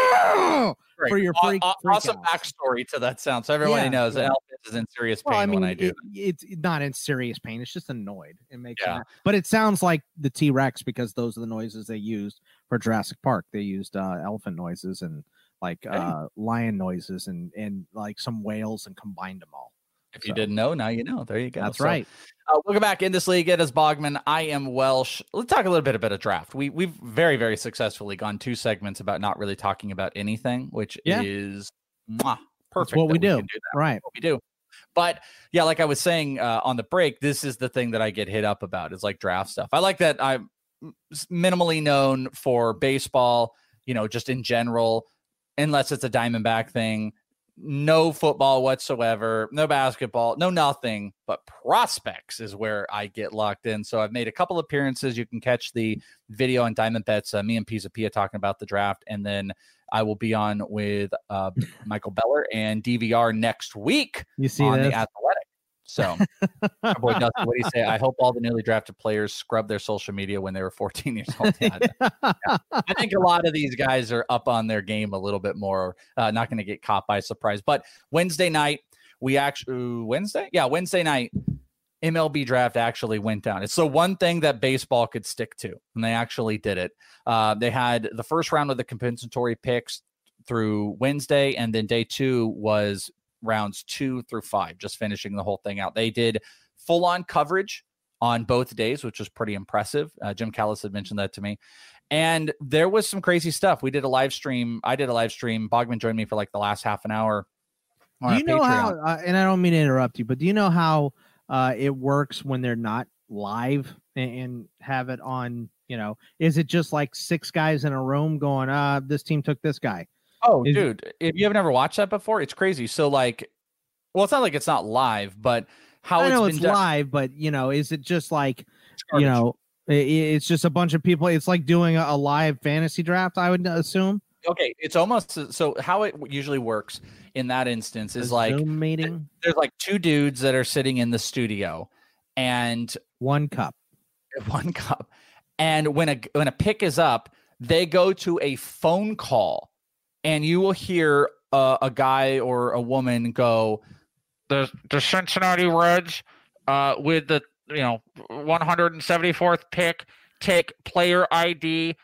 for your freak awesome backstory to that sound, so everybody knows an elephant is in serious pain when I do. It's not in serious pain. It's just annoyed. It makes but it sounds like the T-Rex because those are the noises they used for Jurassic Park. They used elephant noises and like lion noises and like some whales and combined them all. If you didn't know, now you know. There you go. That's right. Welcome back in this league. It is Bogman. I am Welsh. Let's talk a little bit about a draft. We've very, very successfully gone 2 segments about not really talking about anything, which is perfect. That's what we do. Right. What we do. But yeah, like I was saying on the break, this is the thing that I get hit up about is like draft stuff. I like that I'm minimally known for baseball, just in general, unless it's a Diamondback thing. No football whatsoever, no basketball, no nothing, but prospects is where I get locked in. So I've made a couple appearances. You can catch the video on Diamond Bets, me and Pisa Pia talking about the draft. And then I will be on with Michael Beller and DVR next week on The Athletic. So our boy Dustin, what do you say? I hope all the newly drafted players scrub their social media when they were 14 years old. Yeah. I think a lot of these guys are up on their game a little bit more, not going to get caught by surprise. But Wednesday night, Wednesday night, MLB draft actually went down. It's the one thing that baseball could stick to, and they actually did it. They had the first round of the compensatory picks through Wednesday, and then day 2 was rounds 2 through 5, just finishing the whole thing out. They did full-on coverage on both days, which was pretty impressive. Jim Callis had mentioned that to me. And there was some crazy stuff. We did a live stream. I did a live stream. Bogman joined me for like the last half an hour. Do you know Patreon. How, and I don't mean to interrupt you, but do you know how it works when they're not live and have it on, is it just like 6 guys in a room going, this team took this guy? Oh, dude, if you haven't ever watched that before, it's crazy. So like, well, it's not like it's not live, but I know it's live, but is it just like, it's just a bunch of people. It's like doing a live fantasy draft, I would assume. Okay. It's almost so how it usually works in that instance is like Zoom meeting. There's like 2 dudes that are sitting in the studio and one cup. And when a pick is up, they go to a phone call. And you will hear a guy or a woman go, the Cincinnati Reds with the 174th pick take player ID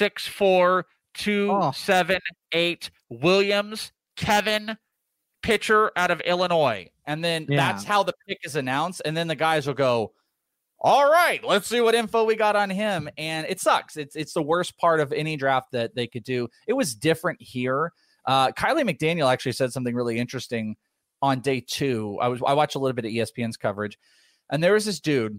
64278 Williams Kevin, pitcher out of Illinois. And then that's how the pick is announced. And then the guys will go, all right, let's see what info we got on him. And it sucks. It's the worst part of any draft that they could do. It was different here. Kylie McDaniel actually said something really interesting on day 2. I watched a little bit of ESPN's coverage, and there was this dude,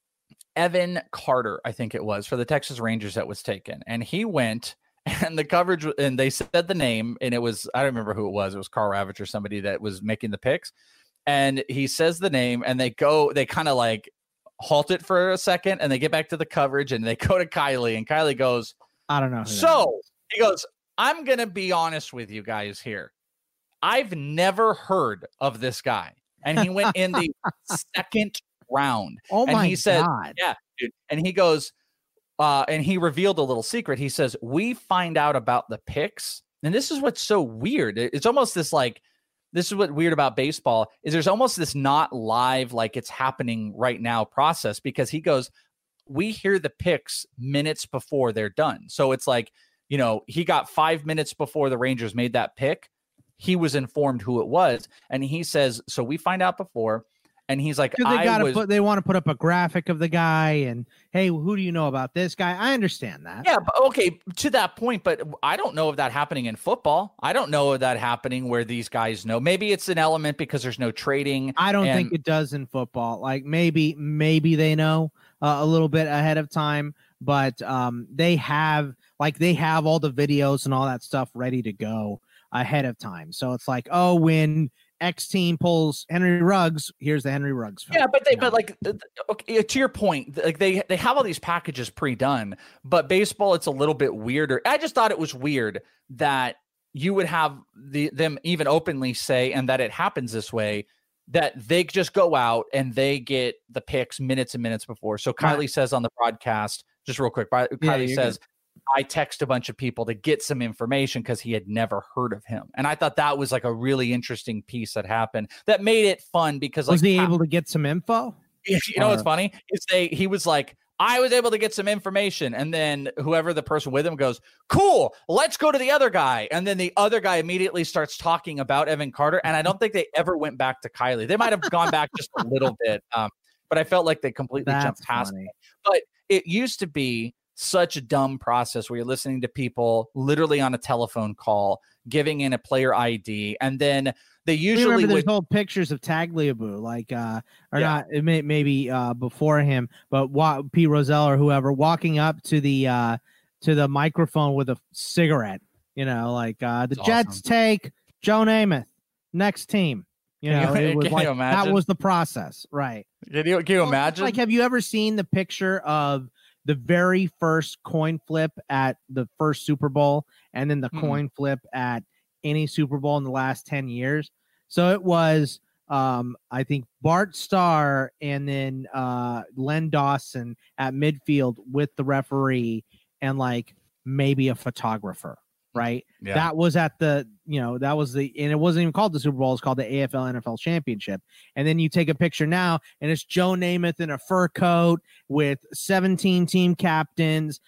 Evan Carter, I think it was, for the Texas Rangers that was taken. And he went, and the coverage, and they said the name, and it was, I don't remember who it was. It was Carl Ravitch or somebody that was making the picks. And he says the name, and they kind of like halt it for a second, and they get back to the coverage, and they go to Kylie, and Kylie goes, I don't know. So he goes, I'm going to be honest with you guys here. I've never heard of this guy. And he went in the second round. Oh and my he said, God. Yeah, dude. And he goes, and he revealed a little secret. He says, we find out about the picks. And this is what's so weird. It's almost this like, this is what's weird about baseball is there's almost this not live, like it's happening right now process, because he goes, we hear the picks minutes before they're done. So it's like, he got 5 minutes before the Rangers made that pick. He was informed who it was. And he says, so we find out before. And he's like, they want to put up a graphic of the guy and, hey, who do you know about this guy? I understand that. Yeah, but okay, to that point, but I don't know of that happening in football. I don't know of that happening where these guys know. Maybe it's an element because there's no trading. I don't think it does in football. Like maybe they know a little bit ahead of time, but they have all the videos and all that stuff ready to go ahead of time. So it's like, oh, when X team pulls Henry Ruggs, here's the Henry Ruggs film. Yeah, but like, okay, to your point, like they have all these packages pre-done, but baseball, it's a little bit weirder. I just thought it was weird that you would have them even openly say, and that it happens this way. that they just go out and they get the picks minutes and minutes before. So Kylie says on the broadcast, just real quick, Kylie says, I text a bunch of people to get some information because he had never heard of him. And I thought that was like a really interesting piece that happened that made it fun because was he able to get some info? You know what's funny? He was like, I was able to get some information. And then whoever the person with him goes, cool, let's go to the other guy. And then the other guy immediately starts talking about Evan Carter. And I don't think they ever went back to Kylie. They might have gone back just a little bit. But I felt like they completely jumped past it. But it used to be such a dumb process where you're listening to people literally on a telephone call, giving in a player ID. And then they usually there's old pictures of Tagliabue, like not it maybe before him, but Pete Rozelle or whoever walking up to the microphone with a cigarette, like the Jets take Joe Namath, next team. It was like, that was the process, right? Can you imagine? Like, have you ever seen the picture of the very first coin flip at the first Super Bowl and then the coin flip at any Super Bowl in the last 10 years? So it was, I think, Bart Starr and then Len Dawson at midfield with the referee and like maybe a photographer, right? Yeah. That was at the, and it wasn't even called the Super Bowl. It's called the AFL NFL Championship. And then you take a picture now and it's Joe Namath in a fur coat with 17 team captains,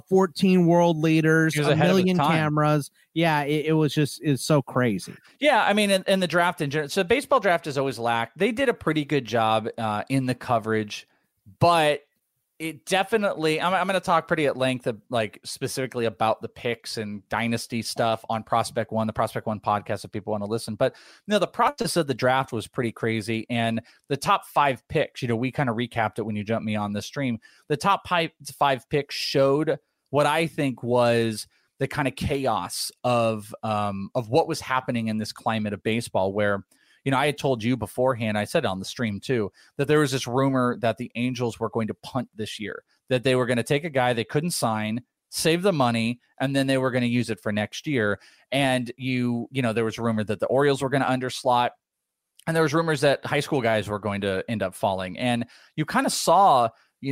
14 world leaders, a million cameras. Yeah, it's so crazy. Yeah, I mean, in the draft in general, so baseball draft has always lacked. They did a pretty good job in the coverage, but it definitely, I'm going to talk pretty at length of like specifically about the picks and dynasty stuff on Prospect One, the Prospect One podcast if people want to listen. But the process of the draft was pretty crazy. And the top 5 picks, we kind of recapped it when you jumped me on the stream. The top 5 picks showed what I think was the kind of chaos of what was happening in this climate of baseball where, I had told you beforehand, I said it on the stream too, that there was this rumor that the Angels were going to punt this year, that they were going to take a guy they couldn't sign, save the money, and then they were going to use it for next year. And there was a rumor that the Orioles were going to underslot, and there was rumors that high school guys were going to end up falling. And you kind of saw,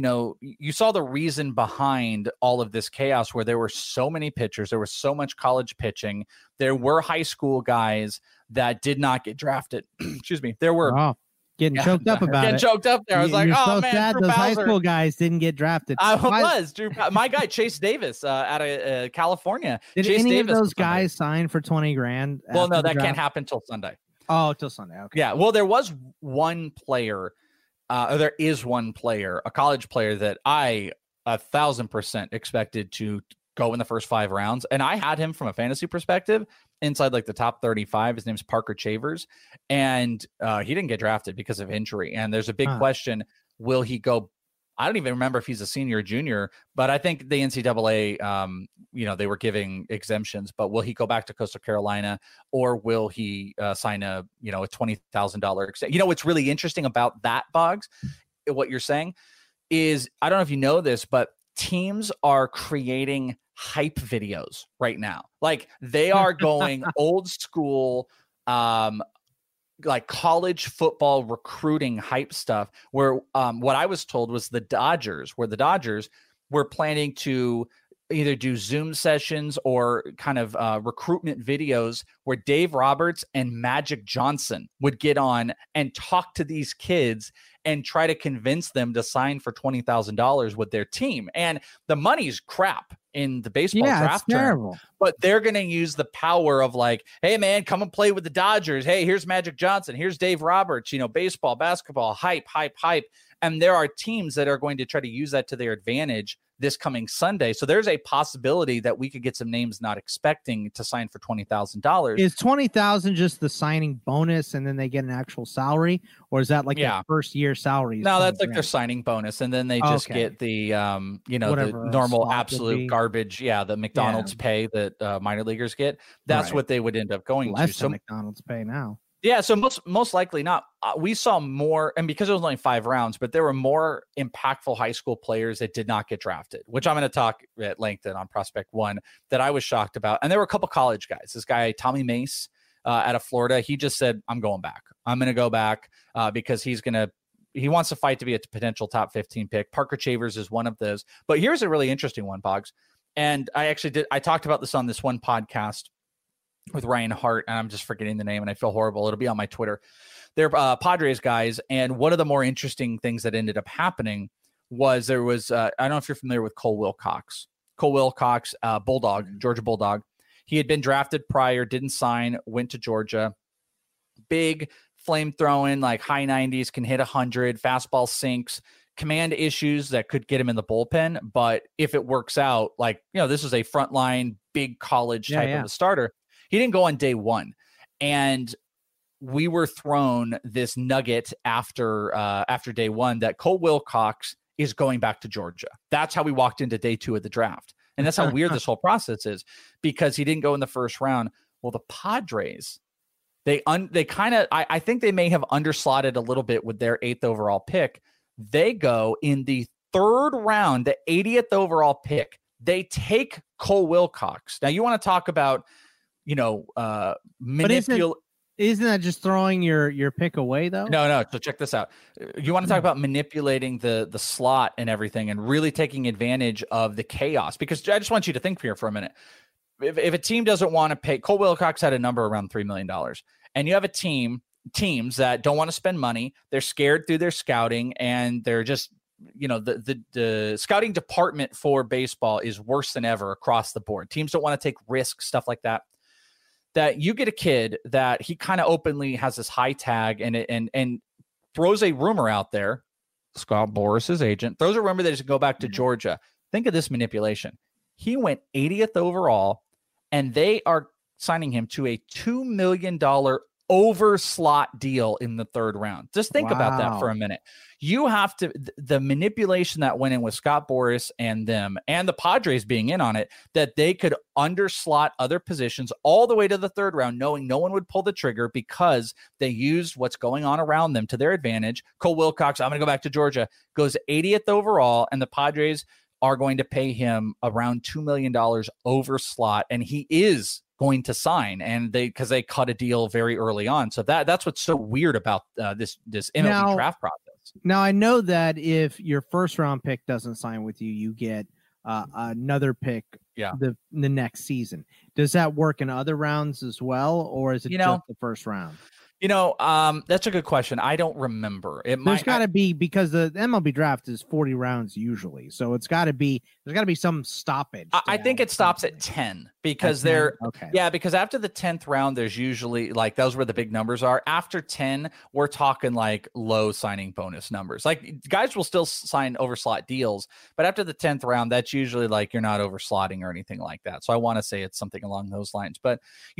you saw the reason behind all of this chaos where there were so many pitchers, there was so much college pitching, there were high school guys that did not get drafted. Excuse me. There were getting choked up about it. Choked up there. I was like, oh so man, sad those high school guys didn't get drafted. My guy Chase Davis out of California. Did Chase any Davis of those guys sign for $20,000? Well, no, that can't happen till Sunday. Oh, till Sunday. Okay. Yeah. Well, there was one player. There is one player, a college player that I 1,000% expected to go in the first 5 rounds. And I had him from a fantasy perspective inside like the top 35. His name's Parker Chavers. And he didn't get drafted because of injury. And there's a big question. Will he go? I don't even remember if he's a senior or junior, but I think the NCAA, they were giving exemptions, but will he go back to Coastal Carolina or will he sign a $20,000 extension? What's really interesting about that, Boggs, what you're saying is, I don't know if you know this, but teams are creating hype videos right now. Like they are going old school, like college football recruiting hype stuff where what I was told was the Dodgers were planning to either do Zoom sessions or kind of recruitment videos where Dave Roberts and Magic Johnson would get on and talk to these kids and try to convince them to sign for $20,000 with their team. And the money's crap in the baseball draft term, but they're going to use the power of like, hey man, come and play with the Dodgers. Hey, here's Magic Johnson. Here's Dave Roberts, baseball, basketball, hype. And there are teams that are going to try to use that to their advantage this coming Sunday. So there's a possibility that we could get some names not expecting to sign for $20,000. Is $20,000 just the signing bonus and then they get an actual salary? Or is that like their first year salary? No, that's like their signing bonus. And then they just get the, the normal absolute garbage. Yeah. The McDonald's pay that minor leaguers get. That's what they would end up going to. So McDonald's pay now. Yeah, so most likely not. We saw more, and because it was only 5 rounds, but there were more impactful high school players that did not get drafted, which I'm going to talk at length on Prospect One that I was shocked about. And there were a couple college guys. This guy, Tommy Mace, out of Florida. He just said, I'm going back. I'm going to go back because he wants to fight to be a potential top 15 pick. Parker Chavers is one of those. But here's a really interesting one, Boggs. And I talked about this on this one podcast with Ryan Hart, and I'm just forgetting the name, and I feel horrible. It'll be on my Twitter. They're Padres guys, and one of the more interesting things that ended up happening was there was, I don't know if you're familiar with Cole Wilcox. Cole Wilcox, Bulldog, Georgia Bulldog. He had been drafted prior, didn't sign, went to Georgia. Big flame throwing, like high 90s, can hit 100, fastball sinks, command issues that could get him in the bullpen. But if it works out, like, this is a frontline, big college type of a starter. He didn't go on day one. And we were thrown this nugget after day one that Cole Wilcox is going back to Georgia. That's how we walked into day 2 of the draft. And that's how weird this whole process is, because he didn't go in the first round. Well, the Padres, they kind of, I think they may have underslotted a little bit with their 8th overall pick. They go in the 3rd round, the 80th overall pick. They take Cole Wilcox. Now, you want to talk about, manipulate. Isn't that just throwing your pick away, though? No. So check this out. You want to talk about manipulating the slot and everything and really taking advantage of the chaos, because I just want you to think here for a minute. If a team doesn't want to pay, Cole Wilcox had a number around $3 million, and you have teams that don't want to spend money. They're scared through their scouting, and they're just, the scouting department for baseball is worse than ever across the board. Teams don't want to take risks, stuff like that. That you get a kid that he kind of openly has this high tag and throws a rumor out there. Scott Boras' agent throws a rumor that he's going to go back to Georgia. Think of this manipulation. He went 80th overall, and they are signing him to a $2 million over slot deal in the 3rd round. Just think about that for a minute. You have to, the manipulation that went in with Scott Boras and them and the Padres being in on it, that they could underslot other positions all the way to the 3rd round, knowing no one would pull the trigger because they used what's going on around them to their advantage. Cole Wilcox, I'm going to go back to Georgia, goes 80th overall, and the Padres are going to pay him around $2 million over slot, and he is going to sign, and because they cut a deal very early on. So that's what's so weird about this MLB draft process. Now, I know that if your 1st round pick doesn't sign with you, you get another pick the next season. Does that work in other rounds as well, or is it just the 1st round? That's a good question. I don't remember. There's got to be, because the MLB draft is 40 rounds usually, so there's got to be some stoppage. I think it stops at 10 because because after the 10th round, there's usually like those where the big numbers are. After 10, we're talking like low signing bonus numbers. Like guys will still sign overslot deals, but after the 10th round, that's usually like you're not overslotting or anything like that. So I want to say it's something along those lines. But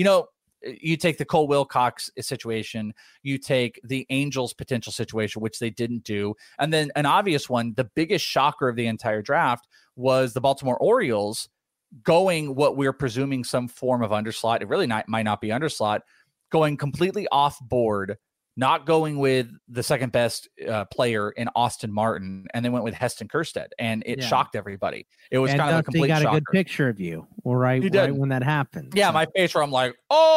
you take the Cole Wilcox situation, you take the Angels potential situation, which they didn't do. And then an obvious one, the biggest shocker of the entire draft was the Baltimore Orioles going what we're presuming some form of underslot. It really might not be underslot, going completely off board, not going with the second best player in Austin Martin, and then went with Heston Kjerstad, and it shocked everybody. It was kind of a complete shocker. He got a good picture of you, right when that happened. Yeah, my face where I'm like,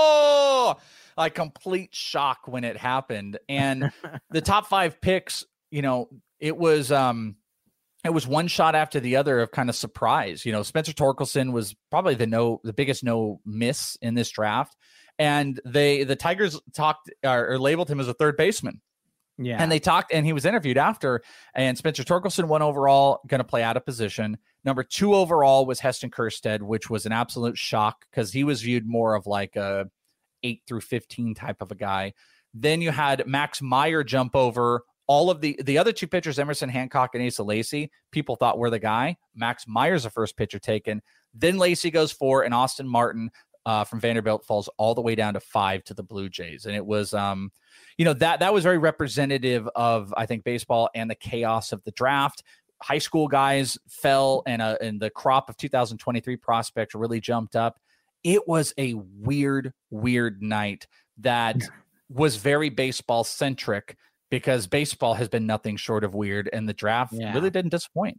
like complete shock when it happened. And the top 5 picks, it was one shot after the other of kind of surprise. Spencer Torkelson was probably the biggest no miss in this draft. And the Tigers talked or labeled him as a 3rd baseman. Yeah. And they talked, and he was interviewed after, and Spencer Torkelson 1 overall, going to play out of position. Number 2 overall was Heston Kjerstad, which was an absolute shock because he was viewed more of like a 8 through 15 type of a guy. Then you had Max Meyer jump over all of the other 2 pitchers, Emerson Hancock and Asa Lacy. People thought were the guy. Max Meyer's the first pitcher taken. Then Lacy goes 4, and Austin Martin from Vanderbilt falls all the way down to 5 to the Blue Jays. And it was, that was very representative of, I think, baseball and the chaos of the draft. High school guys fell, and the crop of 2023 prospects really jumped up. It was a weird night that was very baseball centric, because baseball has been nothing short of weird, and the draft really didn't disappoint.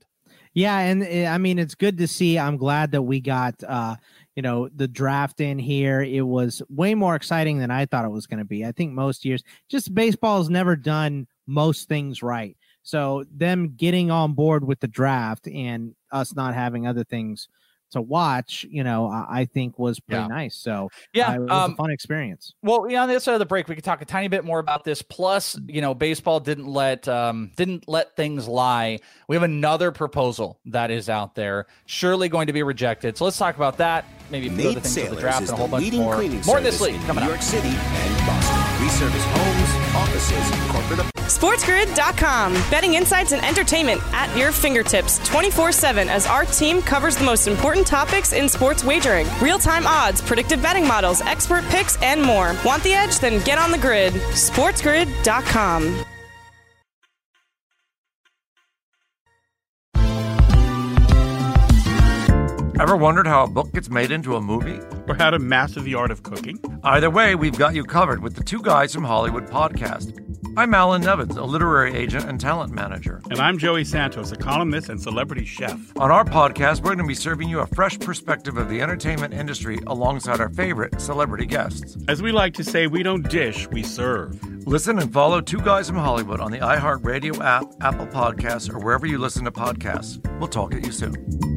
Yeah, and I mean, it's good to see. I'm glad that we got, the draft in here. It was way more exciting than I thought it was going to be. I think most years, just baseball has never done most things right. So them getting on board with the draft and us not having other things to watch, I think was pretty nice. So it was a fun experience. Well, on the other side of the break, we could talk a tiny bit more about this. Plus, baseball didn't let things lie. We have another proposal that is out there, surely going to be rejected. So let's talk about that. Maybe a few other things for the draft and a whole bunch more. More in this league coming up. New York City and Boston. We service homes, offices, corporate. SportsGrid.com. Betting insights and entertainment at your fingertips 24/7 as our team covers the most important topics in sports wagering. Real-time odds, predictive betting models, expert picks, and more. Want the edge? Then get on the grid. SportsGrid.com. Ever wondered how a book gets made into a movie? Or how to master the art of cooking? Either way, we've got you covered with the Two Guys from Hollywood podcast. I'm Alan Nevins, a literary agent and talent manager. And I'm Joey Santos, a columnist and celebrity chef. On our podcast, we're going to be serving you a fresh perspective of the entertainment industry alongside our favorite celebrity guests. As we like to say, we don't dish, we serve. Listen and follow Two Guys from Hollywood on the iHeartRadio app, Apple Podcasts, or wherever you listen to podcasts. We'll talk at you soon.